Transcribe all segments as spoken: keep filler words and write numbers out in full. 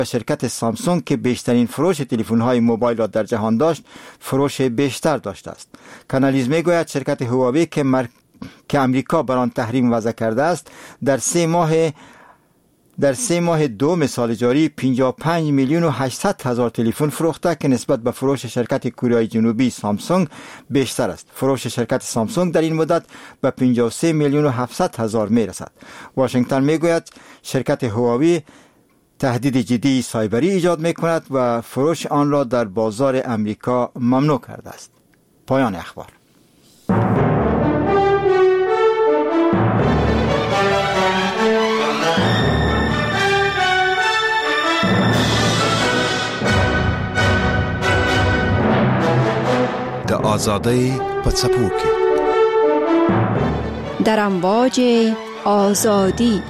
شرکت سامسونگ که بیشترین فروش تلفن‌های موبایل را در جهان داشت، فروش بیشتر داشته است. کانالیز میگوید شرکت هواوی که مر... که امریکا بر آن تحریم وضع کرده است، در سه ماه در سه ماه دوم سال جاری پنجاه و پنج میلیون و هشتصد هزار تلفن فروخته که نسبت به فروش شرکت کره جنوبی سامسونگ بیشتر است. فروش شرکت سامسونگ در این مدت به پنجاه و سه میلیون و هفتصد هزار می رسد. واشنگتن می گوید شرکت هواوی تهدید جدی سایبری ایجاد می کند و فروش آن را در بازار امریکا ممنوع کرده است. پایان اخبار. د آزادی په څپو کې در امواج آزادی.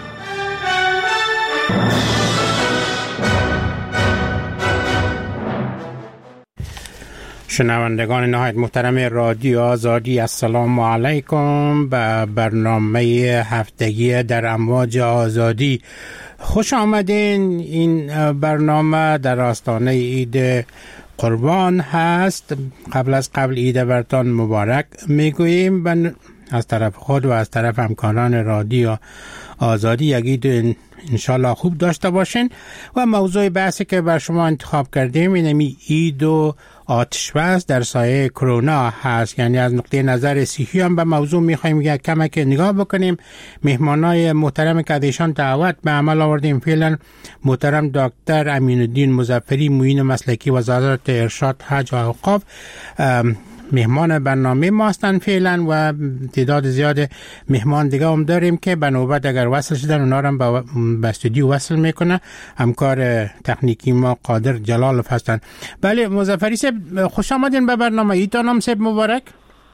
شنوندگان نهایت محترم رادیو آزادی، السلام علیکم. به برنامه هفتگی در امواج آزادی خوش آمدین. این برنامه در آستانه عید قربان هست. قبل از قبل عید برتان مبارک میگوییم از طرف خود و از طرف همکاران رادیو آزادی. یک عید انشالله خوب داشته باشین. و موضوع بحثی که بر شما انتخاب کردیم اینمی عید و آتش‌بس در سایه کرونا هست. یعنی از نقطه نظر صحی هم به موضوع میخوایم یک کمک نگاه بکنیم. مهمانای محترم که ایشان دعوت به عمل آوردیم فعلا محترم دکتر امین الدین مظفری، معین مسلکی وزارت ارشاد حج و اوقاف مهمان برنامه ما هستند فعلا و تعداد زیاد مهمان دیگه هم داریم که به نوبت اگر وصل شدن اونا رو به با استودیو وصل میکنه. همکار تکنیکی ما قادر جلالов هستند. بله مظفری صاحب خوش آمدین به برنامه. عیدتان هم صاحب مبارک.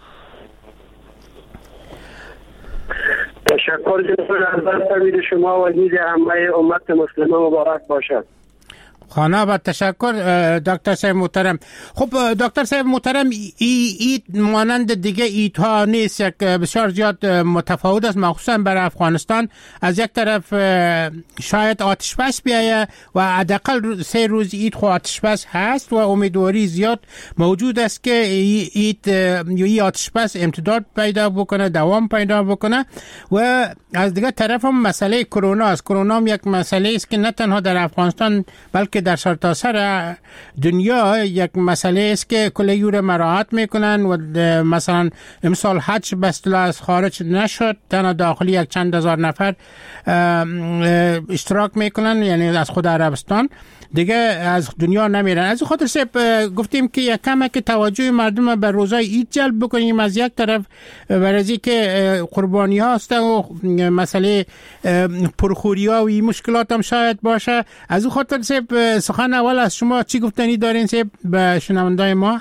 تشکر جناب از شما و عید همه امت مسلمه مبارک باشد. خانه با تشکر دکتر صاحب محترم. خب دکتر صاحب محترم، عید مانند دیگه عیدها نیست، یک بسیار زیاد متفاوت است، مخصوصا برای افغانستان. از یک طرف شاید آتش‌بس بیایه و حداقل سه روز عید خو آتش‌بس هست و امیدواری زیاد موجود است که عید یا آتش‌بس امتداد پیدا بکنه، دوام پیدا بکنه. و از دیگه طرف هم مسئله کرونا است. کرونا هم یک مسئله است که نه تنها در افغانستان بلکه در سرتاسر دنیا یک مسئله است که کلی یور مراعات میکنن و مثلا امسال حج به اصطلاح از خارج نشد، تنها داخلی یک چند هزار نفر اشتراک میکنن، یعنی از خود عربستان دیگه از دنیا نمیرن. از خاطر سب گفتیم که یک کمک توجه مردم به روزای عید جلب بکنیم. از یک طرف برای که قربانی ها هست و مسئله پرخوری ها و این مشکلات هم شاید باشه. از اون خاطر سب سخن اول از شما چی گفتنی دارین سب به شنوندای ما؟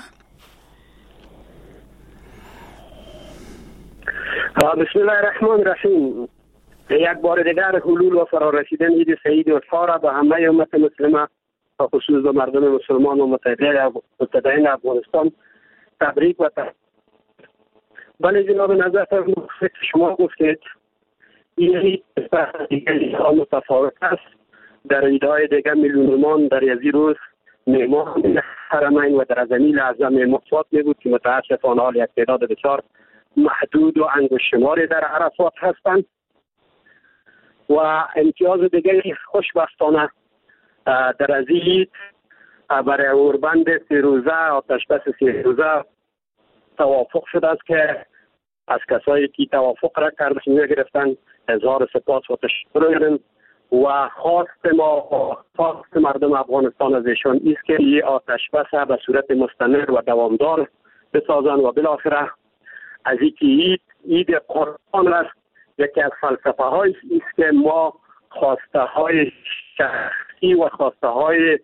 بسم الله الرحمن الرحیم. یک بار دیگر حلول و فرارسیدن عید سعید و فارا به همه امت مسلمه و خصوص به مردم مسلمان و متدین افغانستان تبریک و تبریک. بله جناب نظر شما گفتید این عید متفاوت است. در عیدهای دیگه میلیونمان در یزی روز مهمان حرمین و در ازمی لحظه مهمات می بود که متاسفانه حال یک تعداد بسیار محدود و انگشتشماری در عرفات هستند. و امتیاز دیگه خوشبختانه در از عید برای اوربند سه روزه آتش‌بس سه روزه توافق شده است که از کسایی که توافق را کرده گرفتن هزار سپاس و تشکر می‌کنیم و خواست ما خواست مردم افغانستان از ایشان است که این آتش‌بس به صورت مستمر و دوامدار بسازند و بالاخره از اینکه عید عید قربان است. یکی از فلسفه های است که ما خواسته های شخصی و خواسته های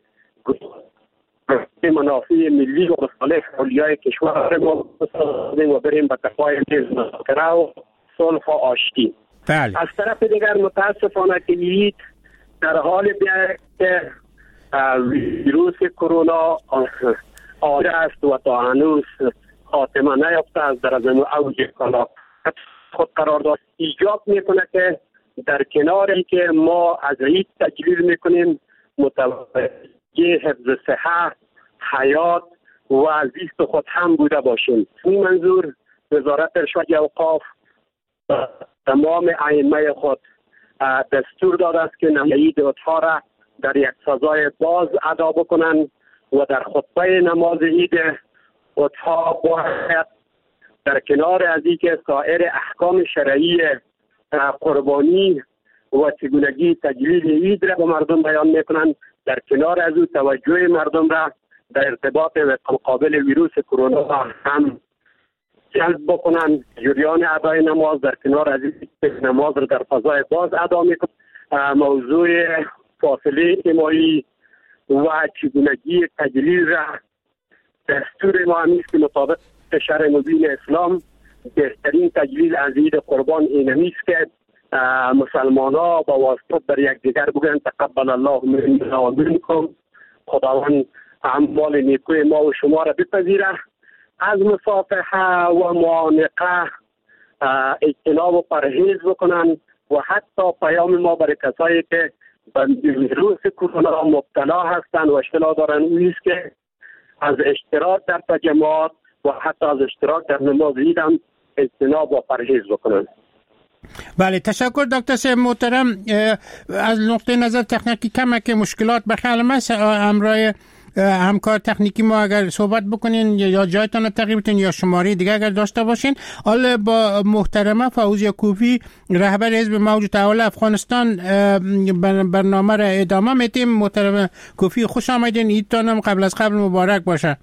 منافع ملی و مصالح اولیای کشور ما بسازیم و بریم به تقوای مذاکره و صلح و آشتی. بله. از طرف دیگر متاسفانه که عید در حال بیاید که ویروس کرونا آره است و تا هنوز خاتمه نیافته است، در از اوج کلاف خود قرار داشت، ایجاب میکنه که در کنار اینکه ما از عید تجلیل میکنیم متوجه حفظ صحت، حیات و زیست خود هم بوده باشیم. این منظور وزارت ارشاد و اوقاف تمام ائمه خود دستور داده است که نماز اضحی را در یک فضای باز ادا بکنند و در خطبه نماز عید اضحی باید در کنار از اینکه سایر احکام شرعی قربانی و چگونگی تجلیل عید را به مردم بیان میکنند، در کنار از او توجه مردم را در ارتباط و مقابل ویروس کرونا هم جلب بکنند. جریان ادای نماز در کنار از این نماز را در فضای باز ادا میکنند. موضوع فاصله اجتماعی و چگونگی تجلیل را دستور ما همیست که مطابق شرع مبین اسلام بهترین تجلیل از عید قربان اینمیست که مسلمان ها با واسطه در یک دیگر بگن تقبل الله منا و منکم، خداوند اعمال نیکوی ما و شما را بپذیره. از مصافحه و معانقه اجتناب و پرهیز بکنن و حتی پیام ما برای کسایی که به ویروس کرونا مبتلا هستند و اشتباه دارن اویست که از اشتراک در تجمعات و حتی از اشتراک در نماز عید هم اجتناب و پرهیز بکنن. بله، تشکر دکتر صاحب محترم. از نقطه نظر تکنیکی کمه که مشکلات بخیال است، همراه همکار تکنیکی ما اگر صحبت بکنین یا جایتان رو تغییر بدین یا شماره دیگه اگر داشته باشین. حالا با محترمه فوزیه کوفی رهبر حزب موج تحول افغانستان برنامه را ادامه میدیم. محترمه کوفی خوش آمدین. عیدتان قبل از قبل مبارک باشه.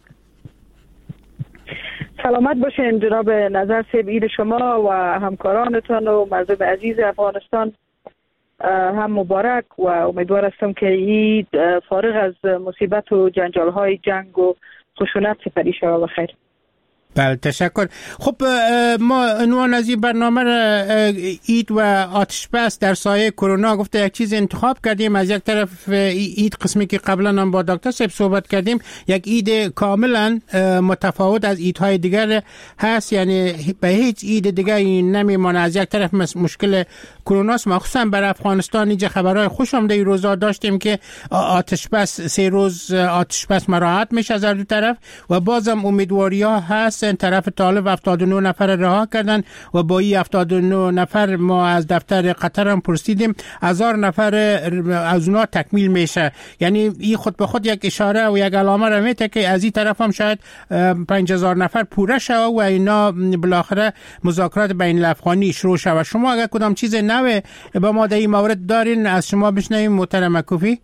سلامت باشین جناب نظر صاحب. عید شما و همکارانتان و مردم عزیز افغانستان هم مبارک و امیدوار هستم که عید فارغ از مصیبت و جنجال های جنگ و خشونت سپری شود بخیر. بله تشکر. خب ما عنوان از این برنامه را عید و آتش بس در سایه کرونا گفته یک چیز انتخاب کردیم. از یک طرف عید قسمی که قبلا هم با دکتر صاحب صحبت کردیم یک عید کاملا متفاوت از عیدهای دیگر هست، یعنی به هیچ عید دیگه نمیمانه. از یک طرف مشکل کرونا است، مخصوصا بر افغانستان. اینجا خبرهای خوش آمده این روزا داشتیم که آتش بس سه روز آتش بس مراعات میشه از هر دو طرف و بازم امیدواری ها هست. این طرف طالب هفتاد و نه نفر رها کردن و با این هفتاد و نه نفر ما از دفتر قطر هم پرسیدیم هزار نفر از اونا تکمیل میشه. یعنی این خود به خود یک اشاره و یک علامه را میته که از این طرف هم شاید پنج هزار نفر پوره شود و اینا بالاخره مذاکرات بین الافغانی شروع شود. شما اگر کدام چیز نوه با ما در این مورد دارین از شما بشنویم محترم کوفی.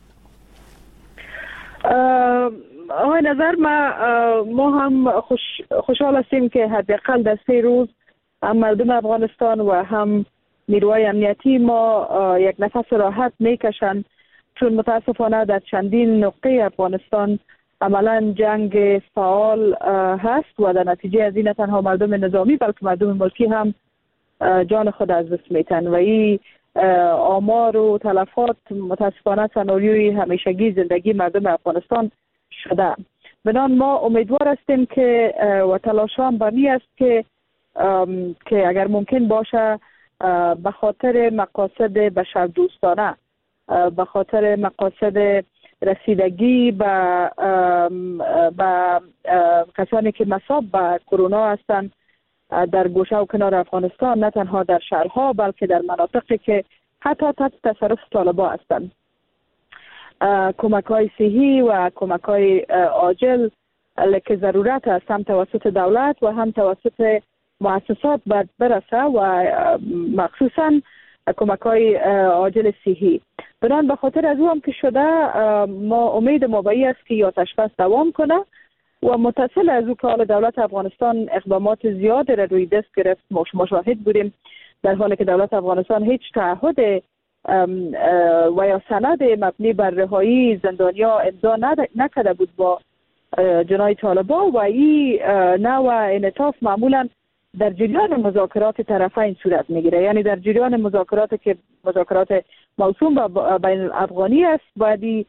آقای نظر، ما ما هم خوش خوشحال هستیم که حداقل در سه روز هم مردم افغانستان و هم نیروهای امنیتی ما یک نفس راحت میکشن، چون متاسفانه در چندین نقطه افغانستان عملا جنگ فعال هست و در نتیجه از این نه تنها مردم نظامی بلکه مردم ملکی هم جان خود از دست میتن و این آمار و تلفات متاسفانه سناریوی همیشگی زندگی مردم افغانستان شده. بنان ما امیدوار هستیم که و تلاشان بمی است که که اگر ممکن باشه به خاطر مقاصد بشردوستانه، به خاطر مقاصد رسیدگی به به کسانی که مصاب به کرونا هستند در گوشه و کنار افغانستان، نه تنها در شهرها بلکه در مناطقی که حتی تحت تصرف طالبان هستند، کمک های صحی و کمک های عاجل که ضرورت است هم توسط دولت و هم توسط مؤسسات باید برسه و مخصوصا کمک های عاجل صحی. بنان به خاطر از او هم که شده ما امید ما به این است که آتش بس دوام کنه و متصل از او که حال دولت افغانستان اقدامات زیاد را روی دست گرفت. مشاهد بودیم در حالی که دولت افغانستان هیچ تعهد و یا سند مبنی بر رهایی زندانیا امضا نکرده بود با جناح طالبان و این نوع انعطاف معمولا در جریان مذاکرات طرفین صورت میگیره. یعنی در جریان مذاکرات که مذاکرات موسوم به بین الافغانی است باید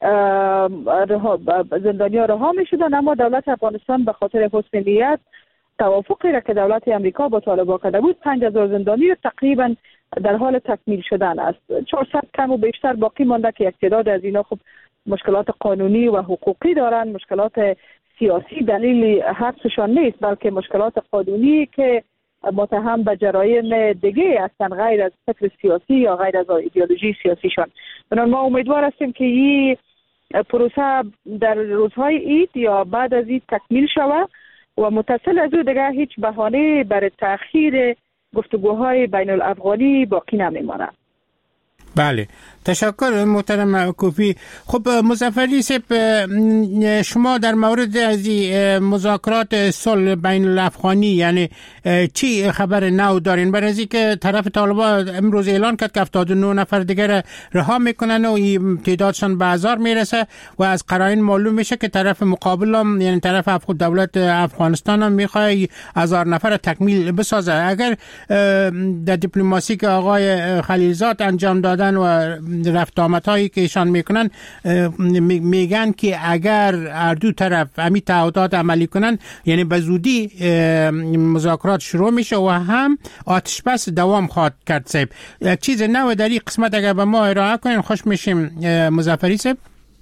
زندانیا رها میشدن، اما دولت افغانستان به خاطر حسن نیت توافقی را که دولت امریکا با طالبان کرده بود، پنج هزار زندانی را تقریبا در حال تکمیل شدن است. چهارصد کم و بیشتر باقی مانده که یک تعداد از اینا خب مشکلات قانونی و حقوقی دارن، مشکلات سیاسی دلیل حبسشان نیست، بلکه مشکلات قانونی که متهم به جرایم دیگه هستند غیر از فکر سیاسی یا غیر از ایدئولوژی سیاسیشان. بنابراین ما امیدوار هستیم که این پروسه در روزهای عید یا بعد از عید تکمیل شود و متصل از او دیگه هیچ بهانه برای تأخیر گفتگوهای بین الافغانی باقی نمیماند. بله، تشکر محترم کوفی. خب مظفری صاحب، شما در مورد از مذاکرات صلح بین الافغانی یعنی چی خبر نو دارین؟ برای از اینکه طرف طالبان امروز اعلان کرد که هفتاد و نه نفر دیگر رها میکنن و این تعدادشان به هزار میرسه و از قرائن معلوم میشه که طرف مقابل هم یعنی طرف افغان دولت افغانستان هم میخواد هزار نفر تکمیل بسازه. اگر در دیپلماسی که آقای خلیلزاد انجام دادن و رفت آمدهایی که ایشان میکنن میگن که اگر هر دو طرف همین تعهدات عملی کنن یعنی به زودی مذاکرات شروع میشه و هم آتش بس دوام خواهد کرد. صاحب یک چیز نو در این قسمت اگر به ما ارائه کنین خوش میشیم. مظفری صاحب،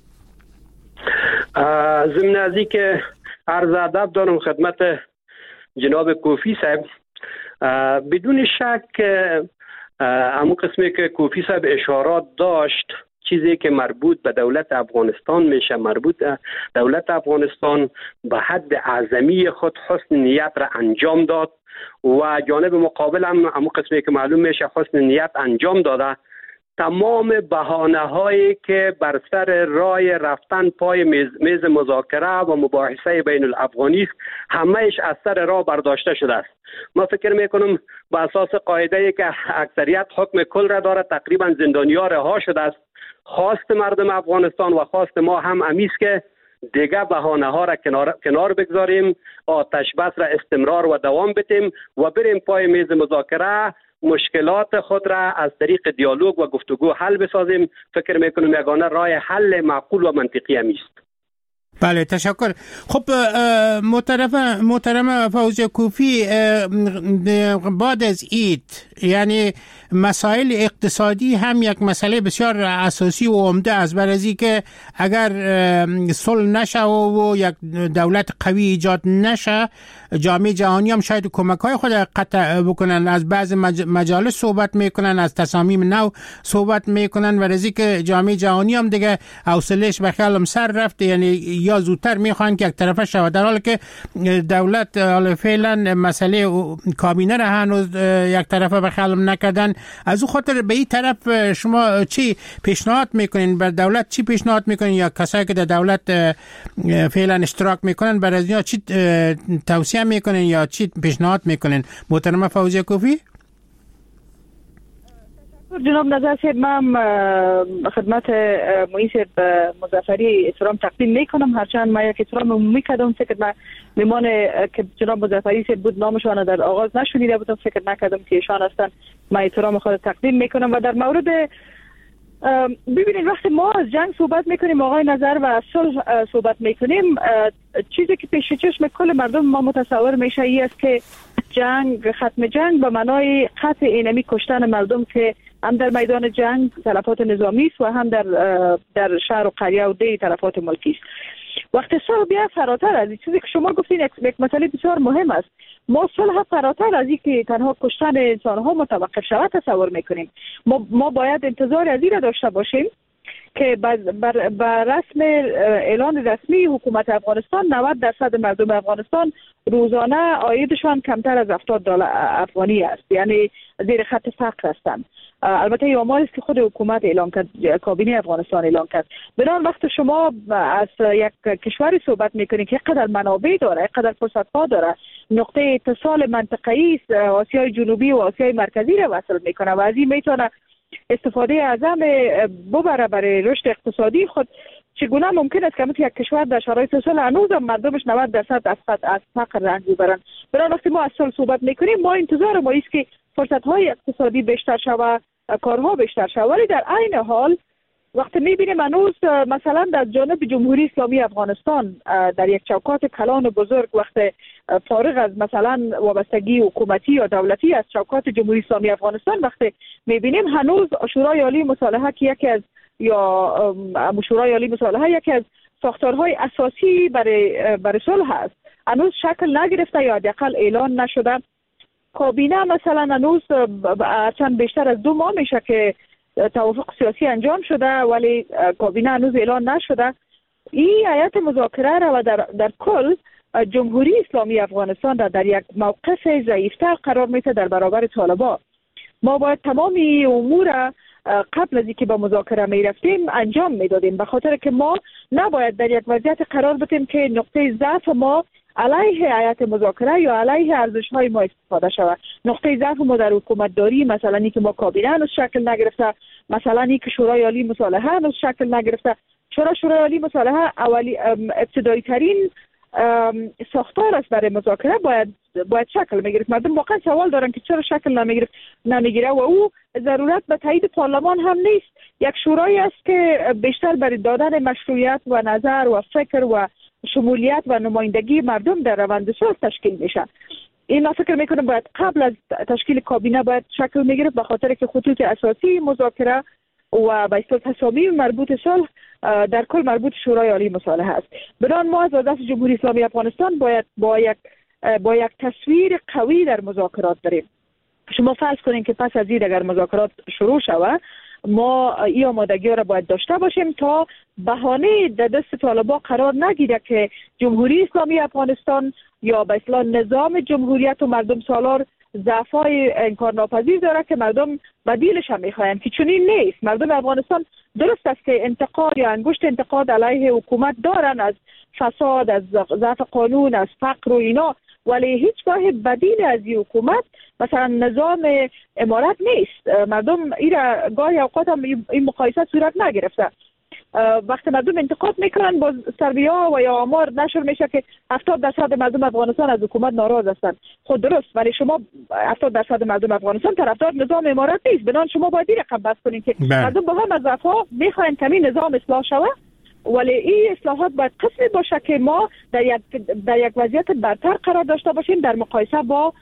ضمن از این که عرض ادب دارم خدمت جناب کوفی صاحب، بدون شک همون قسمی که کوفی صاحب اشارات داشت چیزی که مربوط به دولت افغانستان میشه، مربوط دولت افغانستان به حد اعظمی خود حسن نیت را انجام داد و جانب مقابل هم همون قسمی که معلوم میشه حسن نیت انجام داده. تمام بهانه هایی که بر سر راه رفتن پای میز, میز مذاکره و مباحثه بین الافغانی همهش از سر راه برداشته شده است. ما فکر میکنم با اساس قاعده که اکثریت حکم کل را داره تقریبا زندانی‌ها رها شده است. خواست مردم افغانستان و خواست ما هم امیست که دیگه بهانه ها را کنار, کنار بگذاریم، آتش بس را استمرار و دوام بدیم و بریم پای میز مذاکره، مشکلات خود را از طریق دیالوگ و گفتگو حل بسازیم. فکر میکنم یگانه راه حل معقول و منطقی است. بله، تشکر. خب محترم محترم فوزی کوفی، بعد از عید یعنی مسائل اقتصادی هم یک مسئله بسیار اساسی و عمده است، برای از اینکه اگر صلح نشه و یک دولت قوی ایجاد نشه جامعه جهانی هم شاید کمک‌های خود قطع بکنن، از بعض مجالس صحبت میکنن، از تصامیم نو صحبت میکنن، برای از اینکه جامعه جهانی هم دیگه حوصله‌اش به خیالم سر رفته، یعنی یا زودتر میخوان که یک طرفه شود، در حالی که دولت حالا فعلا مسئله کابینه را هنوز یک طرفه به خیالم نکردن. از او خاطر به این طرف شما چی پیشنهاد میکنین؟ بر دولت چی پیشنهاد میکنین یا کسایی که در دولت فعلا اشتراک میکنن برای از اینا چی توصیه میکنین یا چی پیشنهاد میکنین؟ محترم فوزی کوفی. جناب نظر صاحب، من خدمت معین صاحب مظفری احترام تقدیم میکنم، هرچند من یک احترام عمومی کردم، فکر من میمان که جناب مظفری صاحب بود نامشان در آغاز نشنیده بودم، فکر نکردم که ایشان هستن. من احترام خود تقدیم میکنم و در مورد ببینید وقتی ما از جنگ صحبت میکنیم آقای نظر و از صلح صحبت میکنیم، چیزی که پیش چشم کل مردم ما متصور میشه این است که جنگ، ختم جنگ به معنای قطع اینمی کشتن مردم که هم در میدان جنگ تلفات نظامی است و هم در در شهر و قریه و دی تلفات ملکی است. وقتی صلح بیا فراتر از این چیزی که شما گفتین یک مسئله بسیار مهم است، ما صلح فراتر از این که تنها کشتن انسان‌ها متوقف شود تصور میکنیم. ما ما باید انتظار از این را داشته باشیم که بر, بر رسم اعلان رسمی حکومت افغانستان نود درصد مردم افغانستان روزانه عایدشان کمتر از هفتاد دلار افغانی است، یعنی زیر خط فقر هستند. البته این آماری است که خود حکومت اعلام کرد، کابینه افغانستان اعلام کرد. بنابراین وقتی شما از یک کشوری صحبت میکنید که چقدر منابع داره، چقدر فرصت‌ها داره، نقطه اتصال منطقه‌ای است، آسیای جنوبی و آسیای مرکزی را وصل میکنه و از این میتونه استفاده اعظم ببره برای رشد اقتصادی خود، چگونه ممکن است که مثل یک کشور در شرایط صلح هنوز هم مردمش نود درصد از فقر رنج ببرن؟ بنابراین وقتی ما از صلح صحبت میکنیم ما انتظار ما است که فرصت‌های اقتصادی بیشتر شود، کارها بیشتر شود، ولی در عین حال وقتی میبینیم هنوز مثلا در جانب جمهوری اسلامی افغانستان در یک چوکات کلان و بزرگ وقت فارغ از مثلا وابستگی حکومتی یا دولتی از چوکات جمهوری اسلامی افغانستان وقتی میبینیم هنوز شورای عالی مصالحه که یکی از یا شورای عالی مصالحه یکی از ساختارهای اساسی برای برای صلح است، هنوز شکل نگرفته یا حداقل اعلان نشده. کابینه مثلا هنوز چند بیشتر از دو ماه میشه که توافق سیاسی انجام شده ولی کابینه هنوز اعلان نشده. این هیئت مذاکره را و در, در کل جمهوری اسلامی افغانستان را در یک موقف ضعیفتر قرار میده در برابر طالبان. ما باید تمامی امور قبل از اینکه با مذاکره می رفتیم انجام میدادیم، به خاطر که ما نباید در یک وضعیت قرار بدیم که نقطه ضعف ما علیه هیئت مذاکره یا علیه ارزش‌های ما استفاده شود. نقطه ضعف ما در حکومت داری مثلا اینکه ما کابینه هنوز شکل نگرفته، مثلا اینکه شورای عالی مصالحه هنوز شکل نگرفته. چرا شورای عالی مصالحه اولی ابتدایی ترین ساختار است برای مذاکره باید باید شکل میگیره. مردم واقعا سوال دارن که چرا شکل نمیگیره نمیگیره و او ضرورت به تایید پارلمان هم نیست. یک شورایی است که بیشتر برای دادن مشروعیت و نظر و فکر و شمولیت و نمایندگی مردم در روند صلح تشکیل میشه. این من فکر میکنم باید قبل از تشکیل کابینه باید شکل میگیره، به خاطر که خطوط اساسی مذاکره و به اصطلاح تصامیم مربوط صلح در کل مربوط شورای عالی مصالحه است. بران ما از وزارت جمهوری اسلامی افغانستان باید با یک با یک تصویر قوی در مذاکرات داریم. شما فرض کنین که پس از این اگر مذاکرات شروع شود ما این آمادگی را باید داشته باشیم تا بهانه در دست طالبان قرار نگیره که جمهوری اسلامی افغانستان یا به اصطلاح نظام جمهوریت و مردم سالار ضعف‌های انکارناپذیر داره که مردم بدیلش هم میخواین، که چنین نیست. مردم افغانستان درست است که انتقاد یا انگشت انتقاد علیه حکومت دارن از فساد، از ضعف قانون، از فقر و اینا، ولی هیچگاه بدیل از این حکومت مثلا نظام امارت نیست. مردم ایرا گاهی اوقات هم این مقایسه صورت نگرفته. وقتی مردم انتقاد میکنن با سروی‌ها و یا آمار نشر میشه که هفتاد درصد مردم افغانستان از حکومت ناراض هستند. خود درست، ولی شما هفتاد درصد مردم افغانستان طرفدار نظام امارت نیست. بنابراین شما باید این رقم بس کنین که مردم با هم از ضعف‌ها میخواین کمی نظام اصلاح شود، ولی این اصلاحات باید قسمی باشه که ما در یک در یک وضعیت برتر قرار داشته باشیم در مقایسه با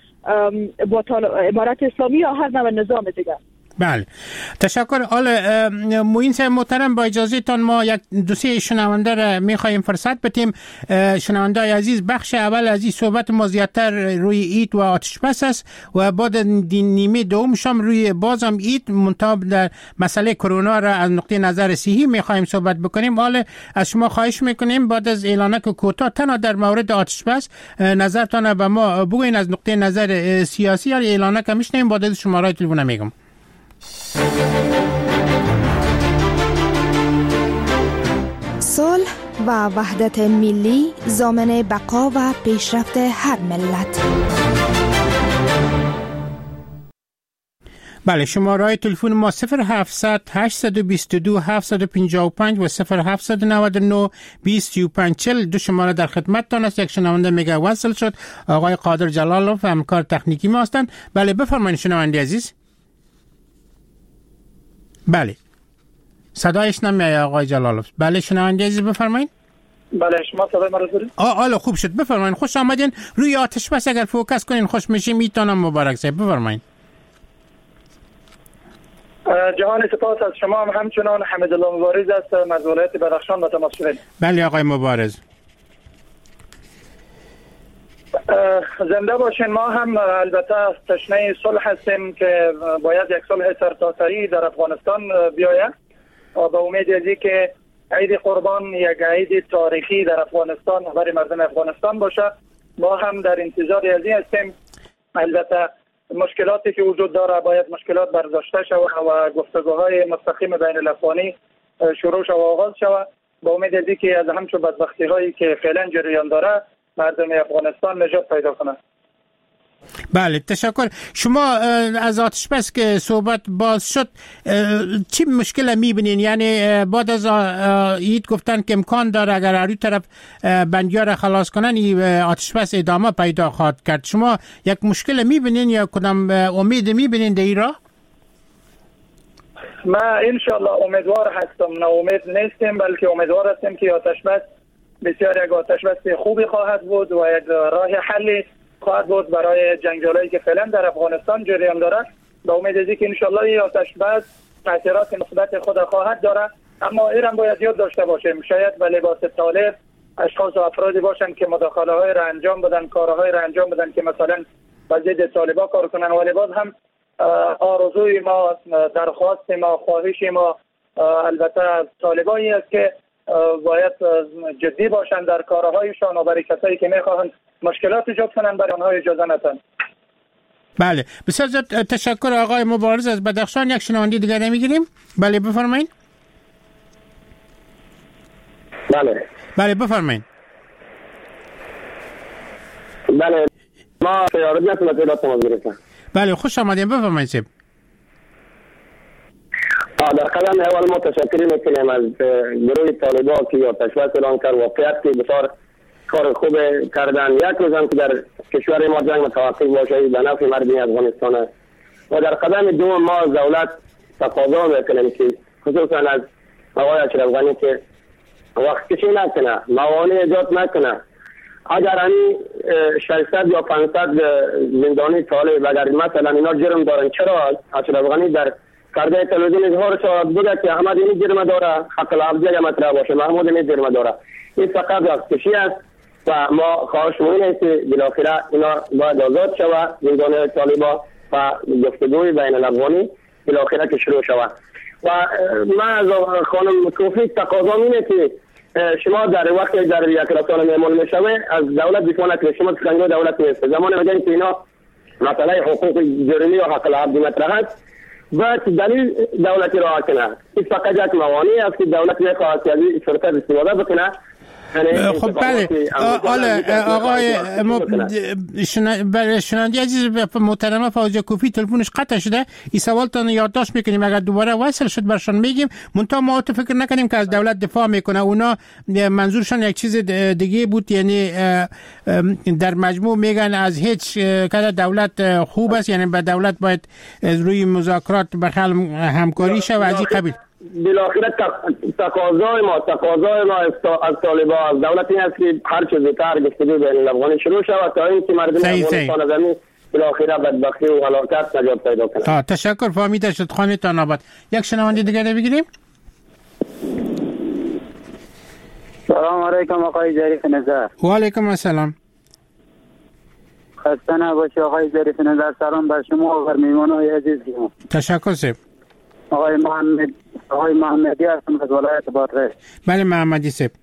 با امارت اسلامی یا هر نوع نظام دیگر. بله، تشکر. آل معین صاحب محترم، با اجازه تان ما یک دو سه شنونده را میخوایم فرصت بدیم. شنونده عزیز، بخش اول از این صحبت ما زیادتر روی ایت و آتش بس است و بعد نیمه دومش هم روی بازم ایت منتها در مسئله کرونا را از نقطه نظر صحی میخوایم صحبت بکنیم. حالا از شما خواهش میکنیم بعد از اعلانک کوتاه تنها در مورد آتش بس نظرتان به ما بگوین از نقطه نظر سیاسی، یا اعلانک میشنیم بعد از شماره تلفن میگم. صلح و وحدت ملی ضامن بقا و پیشرفت هر ملت. بله، شماره تلفن ما صفر هفتصد هشتصد و بیست و دو هفتصد و پنجاه و پنج و صفر هفتصد و نود و نه بیست و پنج چهل دو شماره در خدمتتان است. یک شنونده میگه وصل شد. آقای قادر جلالوف همکار تکنیکی ما هستند. بله بفرمایید شنونده عزیز. بله، صدایش نمیاد آقای جلالوف. بله شنونده عزیز بفرمایید. بله شما صدای ما رو دارید؟ آه حالا خوب شد، بفرمایید. خوش آمدین. روی آتش بس اگر فوکس کنین خوش میشیم. میتونم مبارک صاحب بفرمایید. جهان سپاس از شما. هم همچنان حمیدالله مبارز است از ولایت بدخشان و تماس شدید. بله آقای مبارز. زنده باشین. ما هم البته تشنه صلح هستیم که باید یک صلح سرتاسری در افغانستان بیاید و به امید ازی که عید قربان یک عید تاریخی در افغانستان برای مردم افغانستان باشه. ما هم در انتظار ازی هستیم. البته مشکلاتی که وجود داره باید مشکلات برداشته شود و گفتگوهای مستقیم بین الافغانی شروع شود و آغاز شود با امید ازی که از همچون بدبختی هایی که فعلا جریان داره مردم افغانستان نجات پیدا کنند. بله تشکر. شما از آتش بس که صحبت باز شد چی مشکل میبینین؟ یعنی بعد از اید گفتن که امکان داره اگر هر طرف بندیار را خلاص کنن آتش بس ادامه پیدا خواهد کرد. شما یک مشکل میبینین یا کدام امید میبینین در این راه؟ ما انشالله امیدوار هستم، نه امید نیستیم بلکه امیدوار هستیم که آتش بس بسیار یک آتش بس خوبی خواهد بود و یک راه حلی خواهد بود برای جنجالایی که فعلا در افغانستان جریان دارد. با امید از اینکه ان شاء الله این آتش بس تاثیرات مثبت خود خواهد دارد. اما ایران باید یاد داشته باشیم شاید به لباس طالب اشخاص و افرادی باشند که مداخله های را انجام بدن، کارهای را انجام بدن که مثلا با ضد طالبان کار کنن، ولی باز هم آرزوی ما، درخواست ما، خواهش ما البته از طالبانی است که باید جدی باشند در کارهایشان و برای کسایی که میخواهند مشکلات ایجاد کنند برای آنها اجازه ندن. بله بسیار زیاد تشکر آقای مبارز از بدخشان. یک شنونده دیگر نمیگیریم. بله بفرمایید. بله بله بفرمایید. بله ما سیارت هستم از ایلات تماس گرفتم. بله خوش آمدیم بفرمایید سیب. در قدم اول ما تشکری میکنیم از گروه طالبان که آتش بس اعلان کرد. واقعیت که بسیار کار خوب کردن. یک روز هم که در کشور ما جنگ متوقف باشه به نفع مردم افغانستان و در قدم دوم ما از دولت تقاضا میکنیم که خصوصا از آقای اشرف غنی که وقت کشی نکنه، موانع ایجاد نکنه. اگر همین ششصد یا پانصد زندانی طالب اگر مثلا اینا جرم دارن، چرا اشرف غنی در کرده تلویزیون اظهار شد بوده که احمد این جرم داره، حق العبدی اگر مطرح باشه محمود این جرم داره. این فقط وقت کشی است و ما خواهش می‌کنیم که بالاخره اینا باید آزاد شود زندانی طالبان و گفتگوی بین الافغانی بالاخره که شروع شود. و من از خانم کوفی تقاضا می‌کنم که شما در وقت در یک رسانه معمول میشوه از دولت دفاع نکنید. شما سخنگوی دولت نیست. زمان میگن که اینا مسئله حقوق جرمی و حق العبد مطرح است باید دلیل دولتی را کنه. این فقط یک موانع است که دولت میخواهد که از این فرصت استفاده بکنه. خب بله حالا آقای شنونده عزیز محترمه فوزیه کوفی تلفنش قطع شده. این سوال تان یادداشت میکنیم اگر دوباره وصل شد برشان میگیم. منتها ما تو فکر نکنیم که از دولت دفاع میکنه. اونا منظورشان یک چیز دیگه بود، یعنی در مجموع میگن از هیچ کده دولت خوب است، یعنی به دولت باید روی مذاکرات بخل همکاری شه و از این قبیل. بالاخره تقاضای ما تقاضای ما از طالبان از دولت این است که هر چه زودتر گفتگو بین الافغانی شروع شود تا اینکه مردم افغانستان زمین بالاخره بدبختی و هلاکت نجات پیدا کنند. تشکر. فهمید شد خانه تا نوبت. یک شنونده دیگر بگیریم. سلام علیکم آقای ظریف نظر. و علیکم السلام. خسته نباشی آقای ظریف نظر. سلام بر شما و بر میهمانان عزیز. تشکر سیب. آقای محمد آقای محمدی هستم از ولایت بادغیس. بله محمدی سیب.